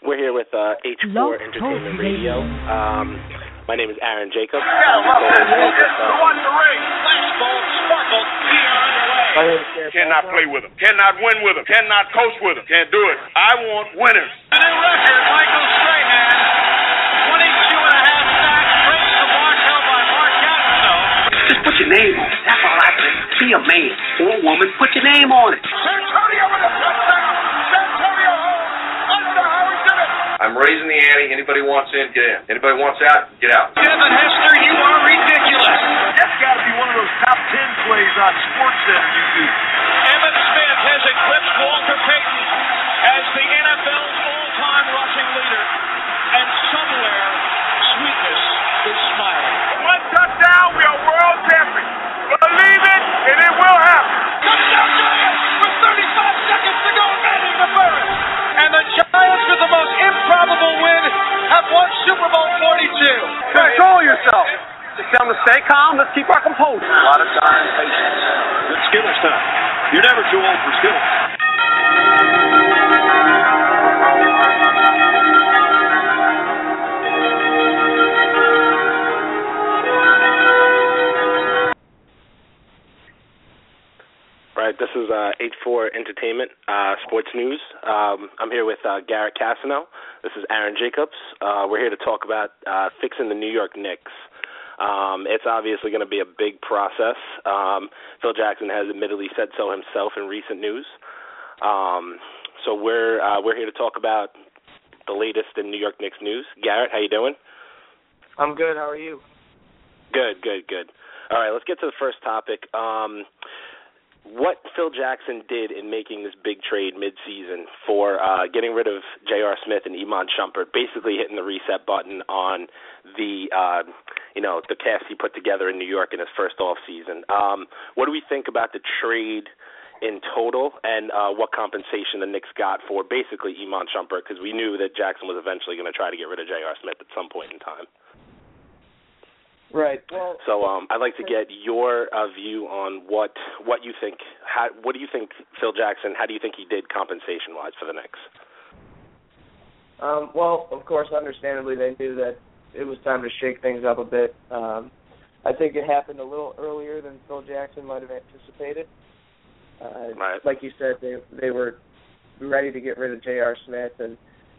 We're here with H4 Entertainment Radio. My name is Aaron Jacobs. Watch the ring. Flashball sparkle. We are underway. Cannot play with him. Cannot win with him. Cannot coach with him. Can't do it. I want winners. A new record, Michael Strahan. 22 and a half sacks. Brings the mark held by Mark Gastineau. Just put your name on it. That's all I say. Be a man or a woman. Put your name on it. Santonio with a touchdown. Santonio home. I don't know how he did it. I'm raising the ante. Anybody wants in, get in. Anybody wants out, get out. Devin Hester, you are ridiculous. That's got to be one of those top 10 plays on SportsCenter you do. Emmitt Smith has eclipsed Walter Payton as the NFL's all-time rushing leader. And somewhere, sweetness is smiling. One touchdown, we are world champions. Believe it, and it will happen. Touchdown Giants with 35 seconds to go, manning the first. And the Giants, with the most improbable win, have won Super Bowl 42. Control yourself. Just tell them to stay calm. Let's keep our composure. A lot of darn patience. It's Skillers time. You're never too old for Skillers. Right, this is H4 Entertainment, Sports News. I'm here with Garrett Cassino. This is Aaron Jacobs. We're here to talk about fixing the New York Knicks. It's obviously going to be a big process. Phil Jackson has admittedly said so himself in recent news. So we're here to talk about the latest in New York Knicks news. Garrett, how you doing? I'm good. How are you? Good. All right, let's get to the first topic. What Phil Jackson did in making this big trade mid-season for getting rid of J.R. Smith and Iman Shumpert, basically hitting the reset button on the the cast he put together in New York in his first off season. What do we think about the trade in total, and what compensation the Knicks got for basically Iman Shumpert? Because we knew that Jackson was eventually going to try to get rid of J.R. Smith at some point in time. Right. Well, so I'd like to get your view on what you think. What do you think Phil Jackson? How do you think he did compensation-wise for the Knicks? Well, of course, understandably, they knew that it was time to shake things up a bit. I think it happened a little earlier than Phil Jackson might have anticipated. Right. Like you said, they were ready to get rid of J.R. Smith, and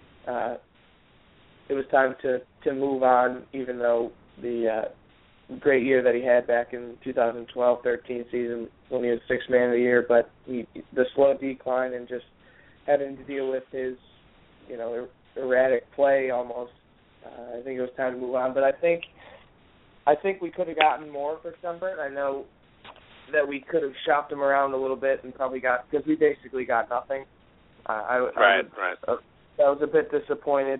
it was time to move on, even though the great year that he had back in 2012-13 season when he was Sixth Man of the Year, but the slow decline and just having to deal with his, erratic play almost. I think it was time to move on. But I think we could have gotten more for Shumpert. I know that we could have shopped him around a little bit and probably because we basically got nothing. Right. I was a bit disappointed.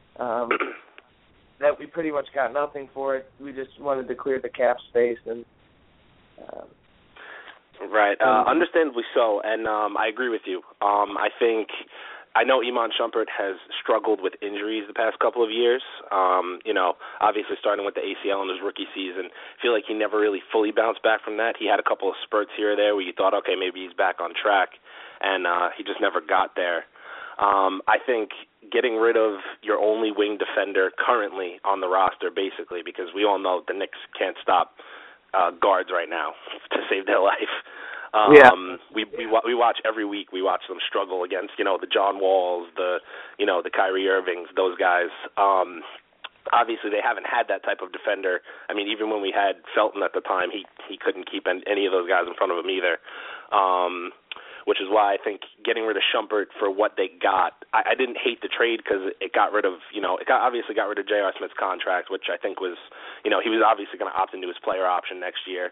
That we pretty much got nothing for it. We just wanted to clear the cap space and. Right, understandably so, and I agree with you. I know Iman Shumpert has struggled with injuries the past couple of years. Obviously starting with the ACL in his rookie season, I feel like he never really fully bounced back from that. He had a couple of spurts here or there where you thought, okay, maybe he's back on track, and he just never got there. I think getting rid of your only wing defender currently on the roster, basically, because we all know the Knicks can't stop guards right now to save their life. We watch every week. We watch them struggle against the John Walls, the Kyrie Irvings, those guys. Obviously, they haven't had that type of defender. I mean, even when we had Felton at the time, he couldn't keep any of those guys in front of him either. Which is why I think getting rid of Shumpert for what they got, I didn't hate the trade because it got rid of, obviously got rid of J.R. Smith's contract, which I think was, he was obviously going to opt into his player option next year.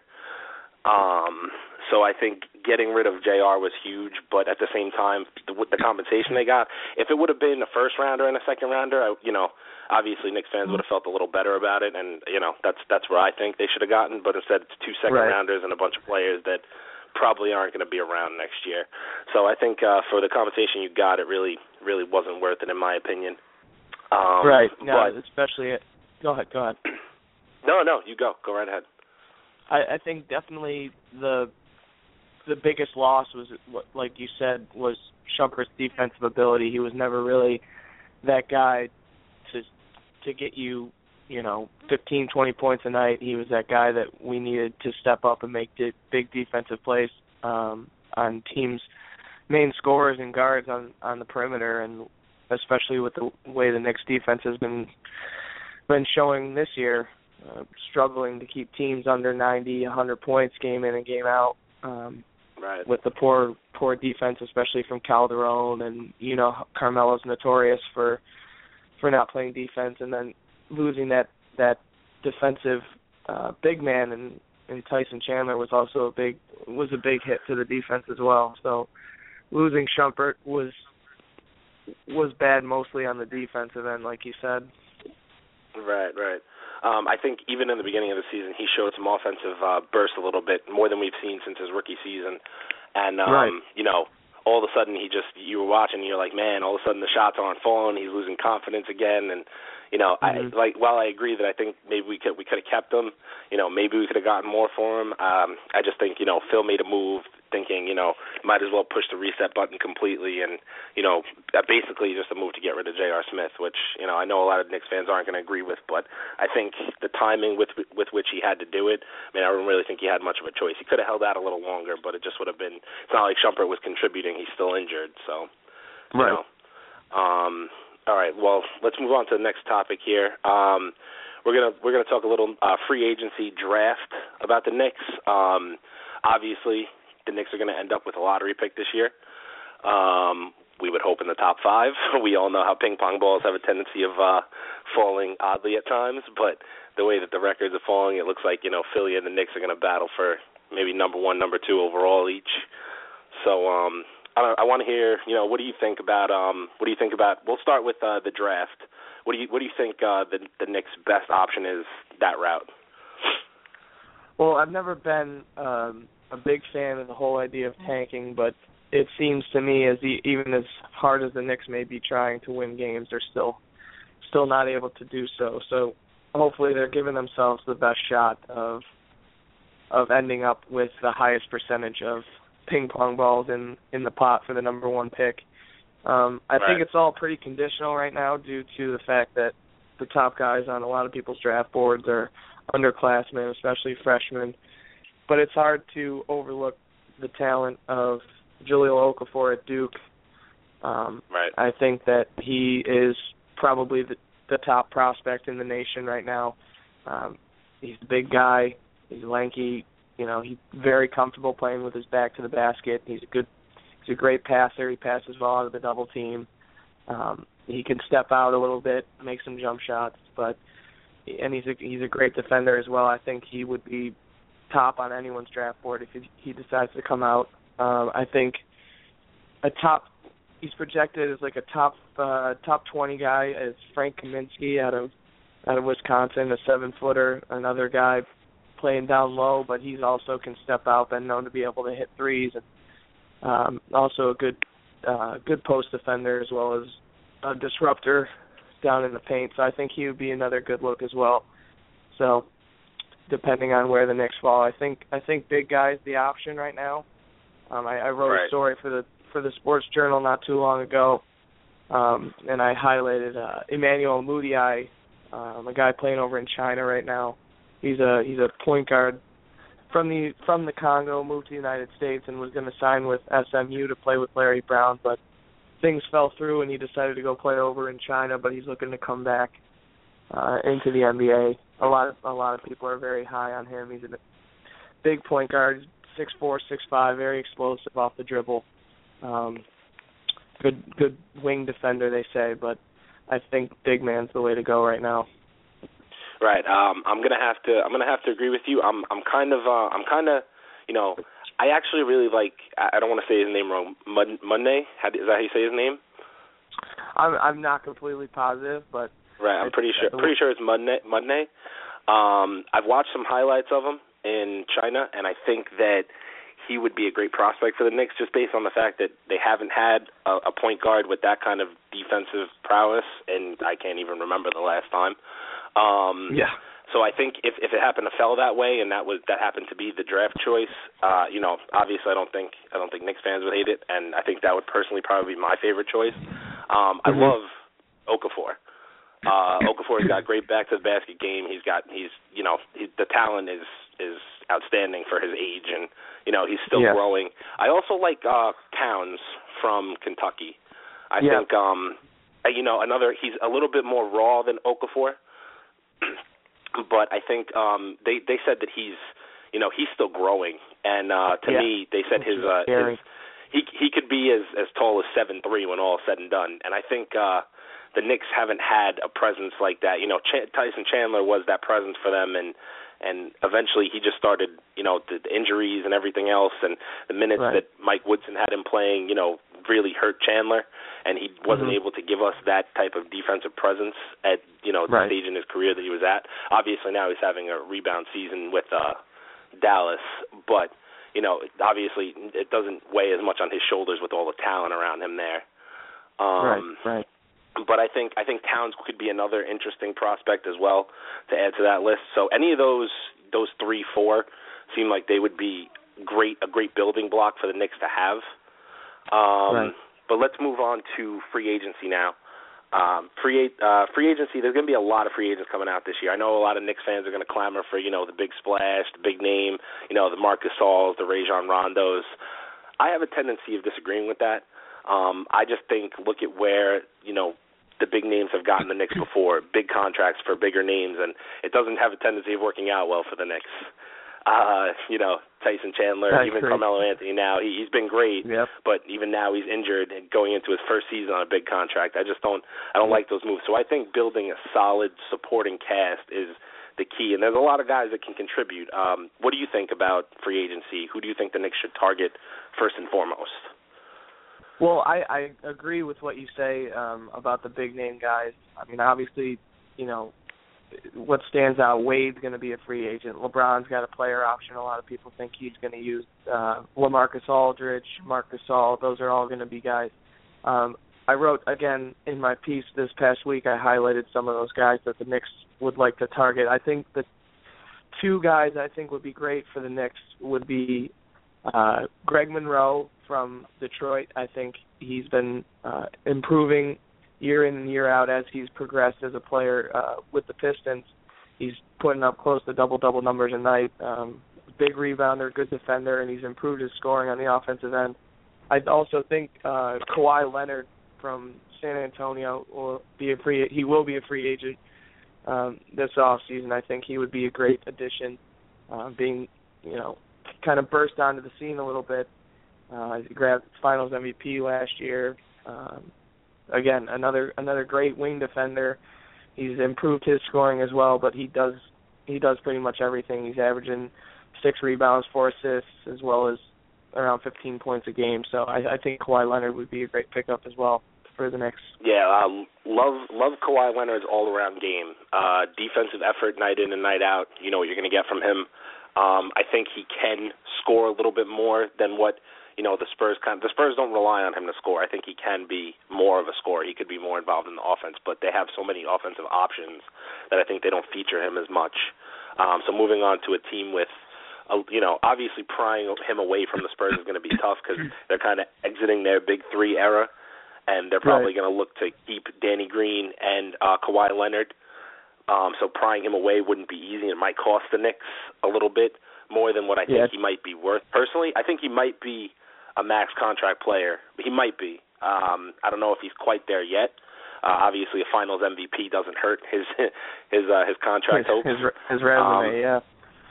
So I think getting rid of JR was huge, but at the same time, the compensation they got, if it would have been a first rounder and a second rounder, obviously Knicks fans would have felt a little better about it, and that's where I think they should have gotten. But instead, it's two second rounders and a bunch of players that probably aren't going to be around next year. So I think for the compensation you got, it really wasn't worth it, in my opinion. Right. No, especially it. Go ahead. No, you go. Go right ahead. I think definitely the biggest loss was, like you said, was Shumpert's defensive ability. He was never really that guy to get you, 15, 20 points a night. He was that guy that we needed to step up and make big defensive plays on teams' main scorers and guards on the perimeter, and especially with the way the Knicks defense has been showing this year, struggling to keep teams under 90, 100 points game in and game out. Right. With the poor defense, especially from Calderon, and Carmelo's notorious for not playing defense, and then losing that defensive big man in Tyson Chandler was also a big hit to the defense as well. So losing Shumpert was bad mostly on the defensive end, like you said. Right. I think even in the beginning of the season, he showed some offensive burst a little bit, more than we've seen since his rookie season. And, right. All of a sudden you were watching and you're like, man, all of a sudden the shots aren't falling. He's losing confidence again. And, while I agree that I think maybe we could have kept him, maybe we could have gotten more for him. I just think, Phil made a move thinking, might as well push the reset button completely and, basically just a move to get rid of J.R. Smith, which, I know a lot of Knicks fans aren't going to agree with, but I think the timing with which he had to do it, I don't really think he had much of a choice. He could have held out a little longer, but it just would have been, it's not like Shumpert was contributing. He's still injured, so, right. All right, well, let's move on to the next topic here. We're gonna talk a little free agency draft about the Knicks. Obviously, the Knicks are going to end up with a lottery pick this year. We would hope in the top 5. We all know how ping pong balls have a tendency of falling oddly at times, but the way that the records are falling, it looks like Philly and the Knicks are going to battle for maybe number 1, number 2 overall each. So I want to hear, what do you think about? We'll start with the draft. What do you think the Knicks' best option is that route? Well, I've never been a big fan of the whole idea of tanking, but it seems to me even as hard as the Knicks may be trying to win games, they're still not able to do so. So hopefully they're giving themselves the best shot of ending up with the highest percentage of ping pong balls in the pot for the number 1 pick. I think it's all pretty conditional right now due to the fact that the top guys on a lot of people's draft boards are underclassmen, especially freshmen. But it's hard to overlook the talent of Jahlil Okafor at Duke. I think that he is probably the top prospect in the nation right now. He's a big guy. He's lanky. He's very comfortable playing with his back to the basket. He's a great passer. He passes well out of the double team. He can step out a little bit, make some jump shots, and he's a great defender as well. I think he would be top on anyone's draft board if he decides to come out. I think he's projected as like a top 20 guy as Frank Kaminsky out of Wisconsin, a 7-footer, another guy playing down low, but he's also can step out, been known to be able to hit threes, and also a good post defender as well as a disruptor down in the paint. So I think he would be another good look as well. So depending on where the Knicks fall, I think big guy is the option right now. I wrote a story for the Sports Journal not too long ago, and I highlighted Emmanuel Mudiay, a guy playing over in China right now. He's a point guard from the Congo, moved to the United States, and was going to sign with SMU to play with Larry Brown, but things fell through, and he decided to go play over in China. But he's looking to come back into the NBA. A lot of people are very high on him. He's a big point guard, 6'4", 6'5", very explosive off the dribble. Good wing defender, they say, but I think big man's the way to go right now. Right. I'm gonna have to agree with you. I'm kind of I actually really like. I don't want to say his name wrong. Monday. Is that how you say his name? I'm not completely positive, but right. I'm pretty sure it's Monday. I've watched some highlights of him in China, and I think that he would be a great prospect for the Knicks just based on the fact that they haven't had a point guard with that kind of defensive prowess, and I can't even remember the last time. So I think if it happened to fell that way, and that happened to be the draft choice, obviously I don't think Knicks fans would hate it, and I think that would personally probably be my favorite choice. I love Okafor. Okafor's got great back to the basket game. The talent is outstanding for his age, and he's still growing. I also like Towns from Kentucky. I think he's a little bit more raw than Okafor, but I think they said that he's still growing, and to me they said his he could be as tall as 7'3" when all is said and done, and I think the Knicks haven't had a presence like that. Tyson Chandler was that presence for them, and eventually he just started, the injuries and everything else, and the minutes that Mike Woodson had him playing, really hurt Chandler, and he wasn't able to give us that type of defensive presence at, the stage in his career that he was at. Obviously now he's having a rebound season with Dallas, but, obviously it doesn't weigh as much on his shoulders with all the talent around him there. Right. But I think Towns could be another interesting prospect as well to add to that list. So any of those 3-4 seem like they would be a great building block for the Knicks to have. But let's move on to free agency now. Free agency, there's going to be a lot of free agents coming out this year. I know a lot of Knicks fans are going to clamor for, the big splash, the big name, the Marc Gasols, the Rajon Rondos. I have a tendency of disagreeing with that. I just think, look at where, the big names have gotten the Knicks before, big contracts for bigger names, and it doesn't have a tendency of working out well for the Knicks. Tyson Chandler, even Carmelo Anthony now, he's been great, but even now he's injured and going into his first season on a big contract. I don't like those moves. So I think building a solid supporting cast is the key, and there's a lot of guys that can contribute. What do you think about free agency? Who do you think the Knicks should target first and foremost? Well, I agree with what you say about the big-name guys. I mean, obviously, what stands out, Wade's going to be a free agent. LeBron's got a player option. A lot of people think he's going to use LaMarcus Aldridge, Marc Gasol. Those are all going to be guys. I wrote, again, in my piece this past week, I highlighted some of those guys that the Knicks would like to target. I think the two guys I think would be great for the Knicks would be Greg Monroe from Detroit. I think he's been improving year in and year out as he's progressed as a player with the Pistons. He's putting up close to double-double numbers a night. Big rebounder, good defender, and he's improved his scoring on the offensive end. I also think Kawhi Leonard from San Antonio will be a free agent this offseason. I think he would be a great addition, being, kind of burst onto the scene a little bit. He grabbed Finals MVP last year. Again, another great wing defender. He's improved his scoring as well, but he does pretty much everything. He's averaging 6 rebounds, 4 assists, as well as around 15 points a game. So I think Kawhi Leonard would be a great pickup as well for the Knicks. Yeah, love Kawhi Leonard's all-around game. Defensive effort night in and night out. You know what you're going to get from him. I think he can score a little bit more than what the Spurs the Spurs don't rely on him to score. I think he can be more of a scorer. He could be more involved in the offense, but they have so many offensive options that I think they don't feature him as much. So moving on to a team with, obviously prying him away from the Spurs is going to be tough because they're kind of exiting their big three era, and they're probably going to look to keep Danny Green and Kawhi Leonard. So prying him away wouldn't be easy. It might cost the Knicks a little bit more than what I think he might be worth. Personally, I think he might be a max contract player. He might be. I don't know if he's quite there yet. Obviously, a Finals MVP doesn't hurt his contract hopes. His resume, yeah.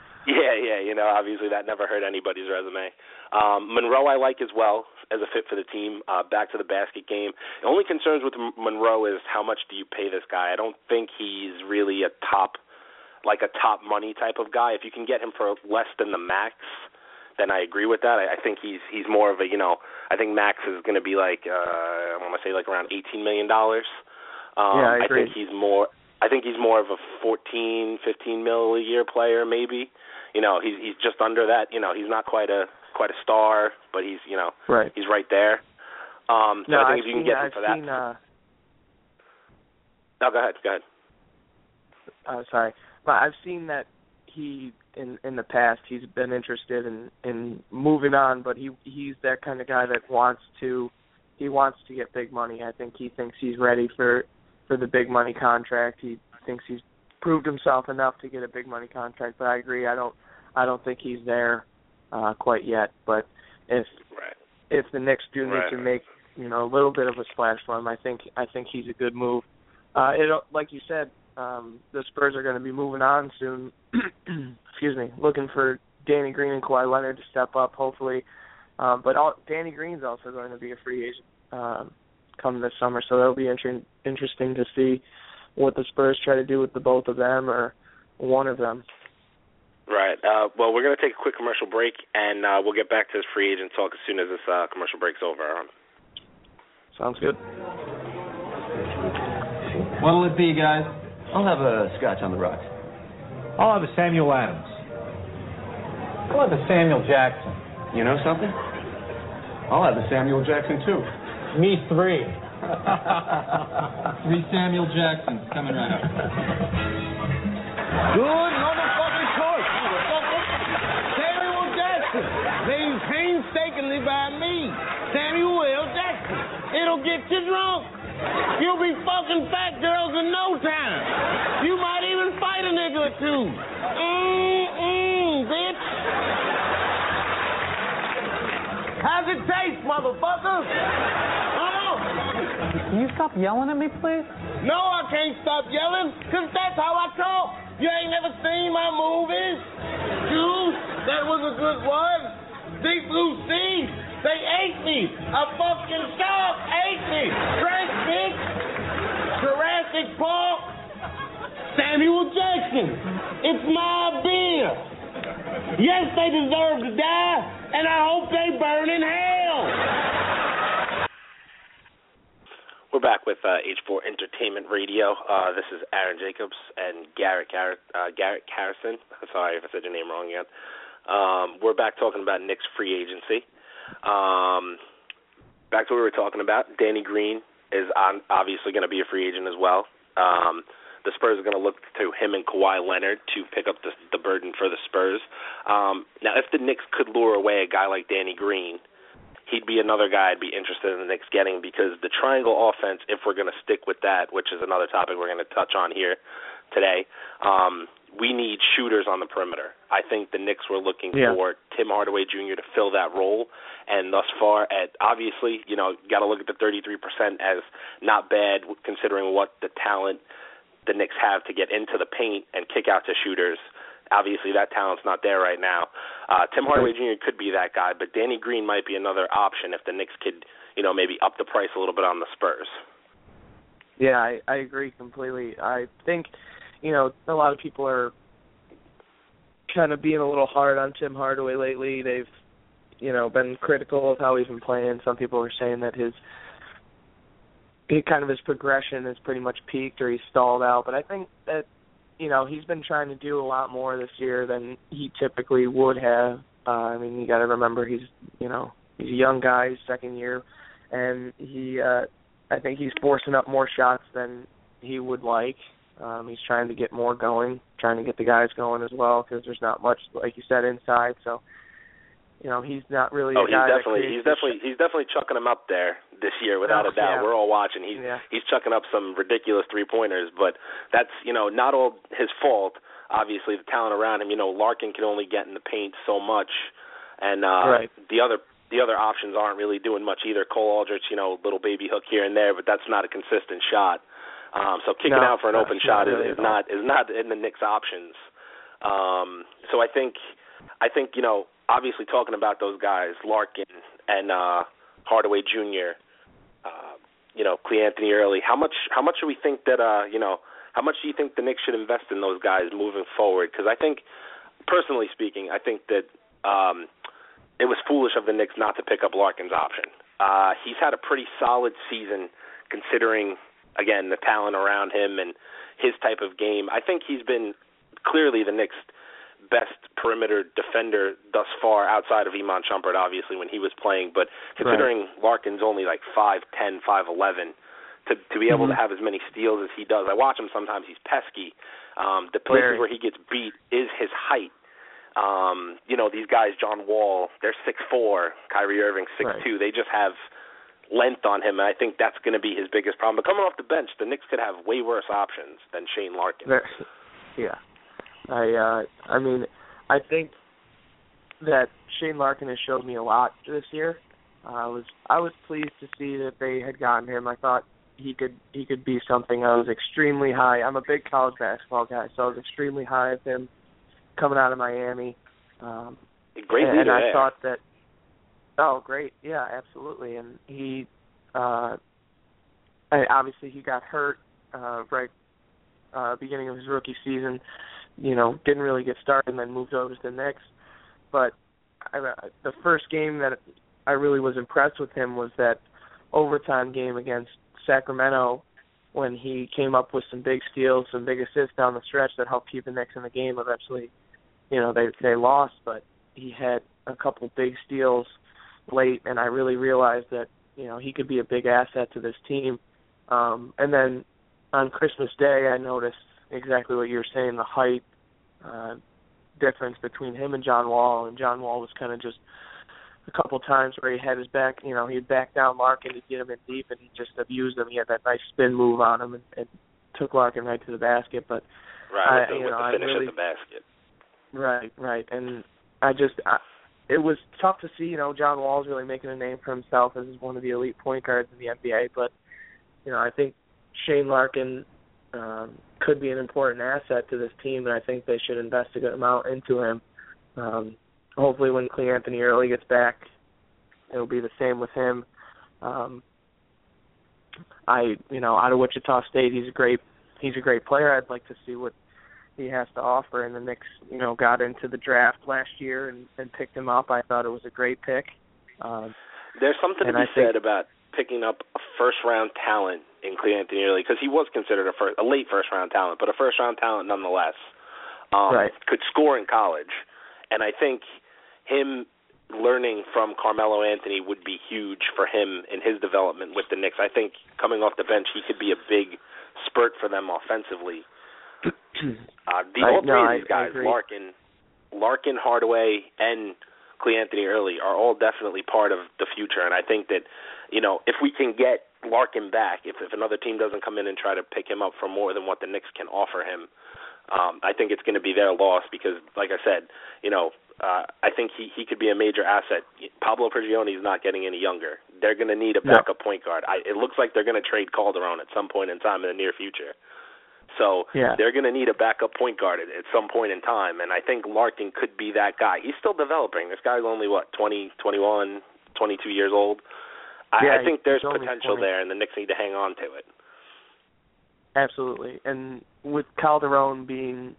Yeah. Obviously that never hurt anybody's resume. Monroe I like as well as a fit for the team. Back to the basket game. The only concerns with Monroe is how much do you pay this guy. I don't think he's really a top money type of guy. If you can get him for less than the max, then I agree with that. I think he's more of a, I think max is going to be I want to say around $18 million. I agree. I think he's more of a 14, 15 mil a year player maybe. He's just under that. He's not quite a star, but he's he's right there. So I think if you can get him for that. No, go ahead. Sorry. But I've seen that he in the past he's been interested in moving on, but he's that kind of guy that wants to get big money. I think he thinks he's ready for for the big money contract. He thinks he's proved himself enough to get a big money contract. But I agree. I don't think he's there quite yet. But if the Knicks do need to make a little bit of a splash for him, I think he's a good move. Like you said, the Spurs are going to be moving on soon. Excuse me, looking for Danny Green and Kawhi Leonard to step up, hopefully. But Danny Green's also going to be a free agent come this summer, so that'll be interesting to see what the Spurs try to do with the both of them or one of them. Right. Well, we're going to take a quick commercial break, and we'll get back to this free agent talk as soon as this commercial break's over. Sounds good. What'll it be, guys? I'll have a scotch on the rocks. I'll have a Samuel Adams. I'll have a Samuel Jackson. You know something? I'll have a Samuel Jackson, too. Me 3. 3 Samuel Jacksons coming right up. Good motherfucking choice, motherfucker. Samuel Jackson, named painstakingly by me, Samuel L. Jackson. It'll get you drunk. You'll be fucking fat girls in no time. You might even fight a nigga or two. Bitch. How's it taste, motherfucker? Can you stop yelling at me, please? No, I can't stop yelling, because that's how I talk. You ain't never seen my movies? Juice, that was a good one. Deep Blue Sea, they ate me. A fucking shark ate me. Drink, bitch. Jurassic Park. Samuel Jackson. It's my beer. Yes, they deserve to die, and I hope they burn in hell. We're back with H4 Entertainment Radio. This is Aaron Jacobs and Garrett Harrison. Sorry if I said your name wrong again. We're back talking about Knicks free agency. Back to what we were talking about. Danny Green is obviously going to be a free agent as well. The Spurs are going to look to him and Kawhi Leonard to pick up the burden for the Spurs. Now, if the Knicks could lure away a guy like Danny Green, he'd be another guy I'd be interested in the Knicks getting, because the triangle offense, if we're going to stick with that, which is another topic we're going to touch on here today, we need shooters on the perimeter. I think the Knicks were looking for Tim Hardaway Jr. to fill that role, and thus far, obviously, got to look at the 33% as not bad considering what the talent the Knicks have to get into the paint and kick out to shooters. Obviously, that talent's not there right now. Tim Hardaway Jr. could be that guy, but Danny Green might be another option if the Knicks could, maybe up the price a little bit on the Spurs. Yeah, I agree completely. I think, a lot of people are kind of being a little hard on Tim Hardaway lately. They've, been critical of how he's been playing. Some people are saying that his progression has pretty much peaked or he's stalled out. But I think that, he's been trying to do a lot more this year than he typically would have. You got to remember he's a young guy, his second year, and I think he's forcing up more shots than he would like. He's trying to get more going, trying to get the guys going as well, because there's not much, like you said, inside. So, he's not really. He's definitely chucking them up there this year without a doubt. Yeah. We're all watching. He's chucking up some ridiculous 3-pointers, but that's not all his fault. Obviously, the talent around him. Larkin can only get in the paint so much, and the other options aren't really doing much either. Cole Aldrich, little baby hook here and there, but that's not a consistent shot. So kicking out for an open shot is not in the Knicks' options. So I think obviously talking about those guys, Larkin and Hardaway Jr., Clee Anthony Early, how much do we think that how much do you think the Knicks should invest in those guys moving forward? Because I think, personally speaking, I think that it was foolish of the Knicks not to pick up Larkin's option. He's had a pretty solid season considering, again, the talent around him and his type of game. I think he's been clearly the Knicks' best perimeter defender thus far, outside of Iman Shumpert, obviously, when he was playing. But considering Larkin's only like 5'10", 5'11", to be able to have as many steals as he does, I watch him sometimes. He's pesky. The places where he gets beat is his height. These guys, John Wall, they're 6'4", Kyrie Irving 6'2". They just have length on him, and I think that's going to be his biggest problem. But coming off the bench, the Knicks could have way worse options than Shane Larkin. Yeah. I mean, I think that Shane Larkin has showed me a lot this year. I was pleased to see that they had gotten him. I thought he could be something. I was extremely high. I'm a big college basketball guy, so I was extremely high of him coming out of Miami. Great leader, and I thought that. Oh, great! Yeah, absolutely. And he, obviously, he got hurt right beginning of his rookie season. You know, didn't really get started, and then moved over to the Knicks. But the first game that I really was impressed with him was that overtime game against Sacramento, when he came up with some big steals, some big assists down the stretch that helped keep the Knicks in the game. Eventually, you know, they lost, but he had a couple big steals late, and I really realized that, you know, he could be a big asset to this team. And then on Christmas Day, I noticed exactly what you were saying, the height difference between him and John Wall. And John Wall was kind of just a couple times where he had his back, you know, he'd back down Larkin to get him in deep, and he just abused him. He had that nice spin move on him and took Larkin right to the basket. But with the finish at the basket. Right. And it was tough to see, you know, John Wall's really making a name for himself as one of the elite point guards in the NBA. But, you know, I think Shane Larkin could be an important asset to this team, and I think they should invest a good amount into him. Hopefully when Cleanthony Early gets back, it'll be the same with him. Out of Wichita State, he's a great player. I'd like to see what he has to offer, and the Knicks, you know, got into the draft last year and picked him up. I thought it was a great pick. There's something to be said about picking up a first-round talent in Cleanthony Early, because he was considered a late first-round talent, but a first-round talent nonetheless. Could score in college, and I think him learning from Carmelo Anthony would be huge for him in his development with the Knicks. I think coming off the bench, he could be a big spurt for them offensively. All three of these guys, Larkin, Hardaway, and Cleanthony Early, are all definitely part of the future. And I think that, you know, if we can get Larkin back, if another team doesn't come in and try to pick him up for more than what the Knicks can offer him, I think it's going to be their loss because, like I said, you know, I think he could be a major asset. Pablo Prigioni is not getting any younger. They're going to need a backup point guard. It looks like they're going to trade Calderon at some point in time in the near future. So they're going to need a backup point guard at some point in time, and I think Larkin could be that guy. He's still developing. This guy's only, 20, 21, 22 years old. I think there's potential there, and the Knicks need to hang on to it. Absolutely. And with Calderon being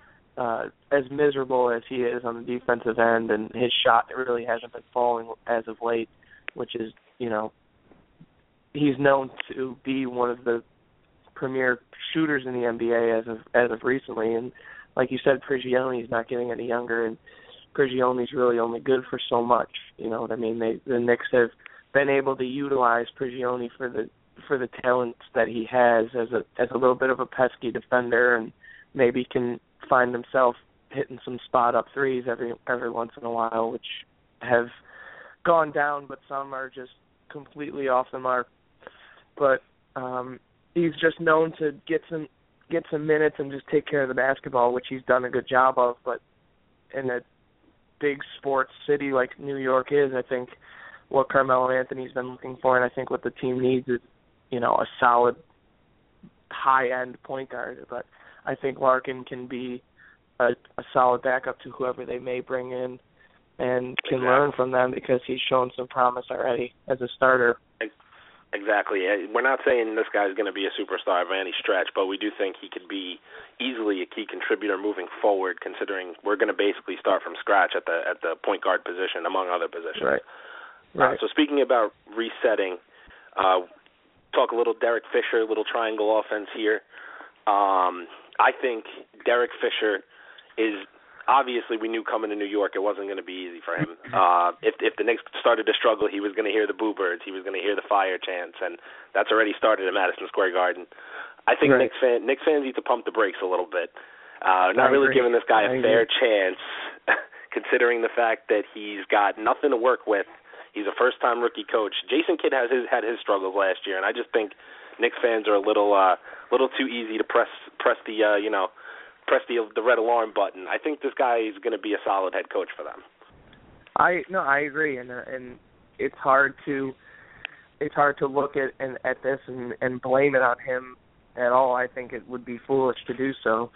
as miserable as he is on the defensive end, and his shot really hasn't been falling as of late, which is, you know, he's known to be one of the premier shooters in the NBA as of recently. And like you said, Prigioni's not getting any younger, and Prigioni's really only good for so much. You know what I mean? The Knicks have been able to utilize Prigioni for the talents that he has as a little bit of a pesky defender, and maybe can find himself hitting some spot up threes every once in a while, which have gone down, but some are just completely off the mark. But he's just known to get some minutes and just take care of the basketball, which he's done a good job of. But in a big sports city like New York is, I think what Carmelo Anthony's been looking for, and I think what the team needs is, you know, a solid high-end point guard. But I think Larkin can be a solid backup to whoever they may bring in, and can learn from them because he's shown some promise already as a starter. Exactly. We're not saying this guy's going to be a superstar by any stretch, but we do think he could be easily a key contributor moving forward, considering we're going to basically start from scratch at the point guard position, among other positions. Right. So speaking about resetting, talk a little Derek Fisher, a little triangle offense here. I think Derek Fisher is, obviously we knew coming to New York it wasn't going to be easy for him. If the Knicks started to struggle, he was going to hear the Boo Birds, he was going to hear the fire chants, and that's already started at Madison Square Garden. I think Knicks fans need to pump the brakes a little bit. Not really giving this guy a fair chance, considering the fact that he's got nothing to work with. He's a first-time rookie coach. Jason Kidd had his struggles last year, and I just think Knicks fans are a little too easy to press the red alarm button. I think this guy is going to be a solid head coach for them. I agree, and it's hard to look at this and blame it on him at all. I think it would be foolish to do so.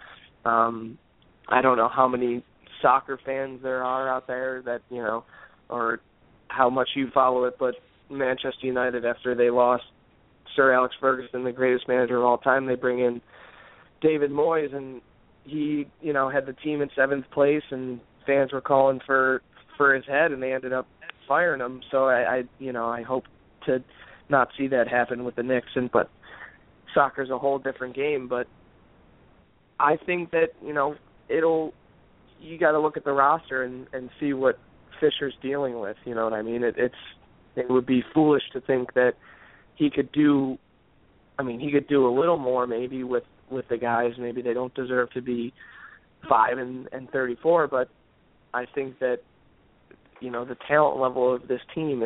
I don't know how many soccer fans there are out there that, or how much you follow it, but Manchester United, after they lost Sir Alex Ferguson, the greatest manager of all time, they bring in David Moyes, and he, had the team in 7th place, and fans were calling for his head, and they ended up firing him. So I hope to not see that happen with the Knicks, but soccer's a whole different game. But I think that, you got to look at the roster and see what Fisher's dealing with. You know what I mean? It would be foolish to think that he could do a little more maybe with the guys. Maybe they don't deserve to be 5 and 34, but I think that, the talent level of this team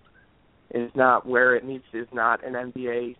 is not where it needs to. It's not an NBA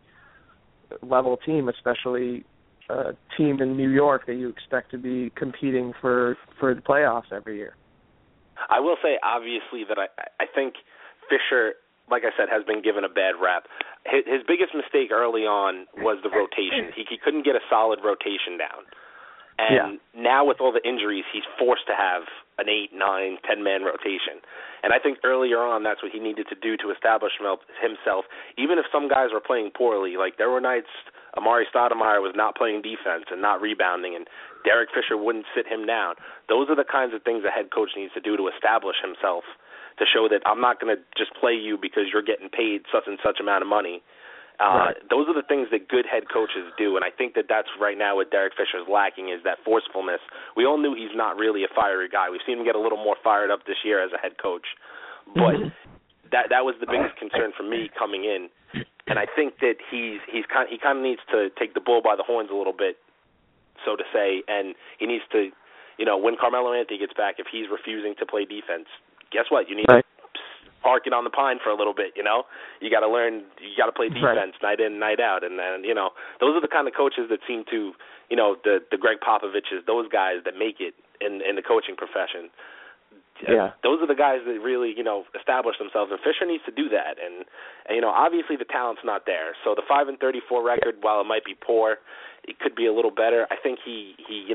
level team, especially a team in New York that you expect to be competing for the playoffs every year. I will say, obviously, that I think Fisher, like I said, has been given a bad rap. His biggest mistake early on was the rotation. He couldn't get a solid rotation down. And now with all the injuries, he's forced to have an 8, 9, 10-man rotation. And I think earlier on that's what he needed to do to establish himself. Even if some guys were playing poorly, like there were nights Amari Stoudemire was not playing defense and not rebounding, and Derek Fisher wouldn't sit him down. Those are the kinds of things a head coach needs to do to establish himself, to show that I'm not going to just play you because you're getting paid such and such amount of money. Right. Those are the things that good head coaches do, and I think that's right now what Derek Fisher's lacking is that forcefulness. We all knew he's not really a fiery guy. We've seen him get a little more fired up this year as a head coach, but that was the biggest concern for me coming in, and I think that he kind of needs to take the bull by the horns a little bit, so to say, and he needs to, when Carmelo Anthony gets back, if he's refusing to play defense, guess what? You need to park it on the pine for a little bit, You got to learn, you got to play defense night in, night out. And then, those are the kind of coaches that seem to, the Greg Popoviches, those guys that make it in the coaching profession. Yeah. Those are the guys that really, establish themselves. And Fisher needs to do that. And obviously the talent's not there. So the 5 and 34 record, while it might be poor, it could be a little better. I think he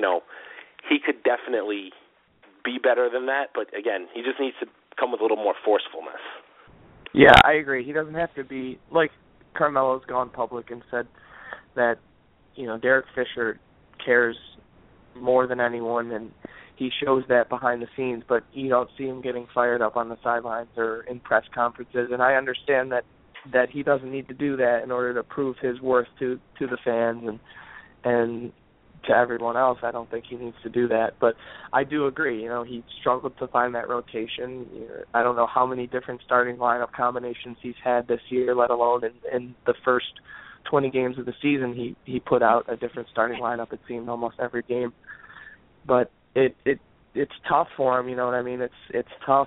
could definitely be better than that. But again, he just needs to come with a little more forcefulness. Yeah, I agree. He doesn't have to be, like Carmelo's gone public and said that, Derek Fisher cares more than anyone, and he shows that behind the scenes, but you don't see him getting fired up on the sidelines or in press conferences, and I understand that he doesn't need to do that in order to prove his worth to the fans and to everyone else. I don't think he needs to do that, but I do agree. He struggled to find that rotation. I don't know how many different starting lineup combinations he's had this year, let alone in the first 20 games of the season. He put out a different starting lineup, it seemed, almost every game. But it's tough for him. You know what I mean? It's tough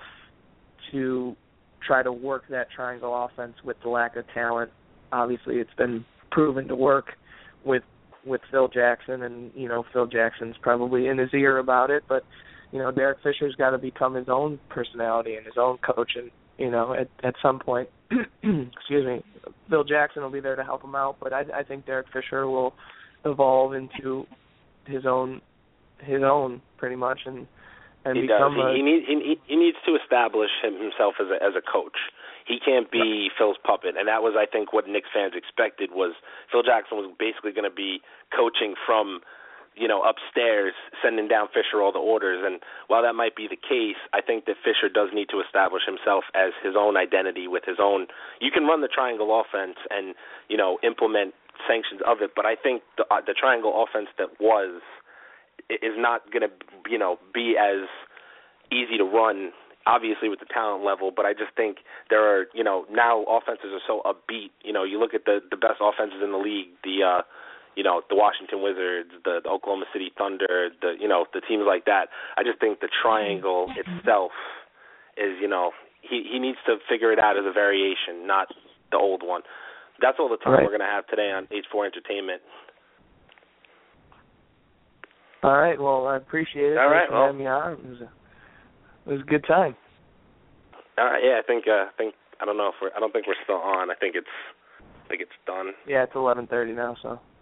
to try to work that triangle offense with the lack of talent. Obviously, it's been proven to work with Phil Jackson, and, Phil Jackson's probably in his ear about it, but, Derek Fisher's got to become his own personality and his own coach, and, at some point, excuse me, Phil Jackson will be there to help him out, but I think Derek Fisher will evolve into his own pretty much, and become he needs to establish himself as a coach. He can't be Phil's puppet, and that was, I think, what Knicks fans expected was Phil Jackson was basically going to be coaching from, upstairs, sending down Fisher all the orders. And while that might be the case, I think that Fisher does need to establish himself as his own identity with his own. You can run the triangle offense and, implement sanctions of it, but I think the triangle offense that is not going to, be as easy to run, obviously with the talent level, but I just think there are, now offenses are so upbeat. You look at the best offenses in the league, the Washington Wizards, the Oklahoma City Thunder, the teams like that. I just think the triangle itself is, he needs to figure it out as a variation, not the old one. That's all the time we're going to have today on H4 Entertainment. All right. Well, I appreciate it. All right. Thanks for having me on. It was a good time. All right. Yeah, I think I don't know if I don't think we're still on. I think it's done. Yeah, it's 11:30 now, so.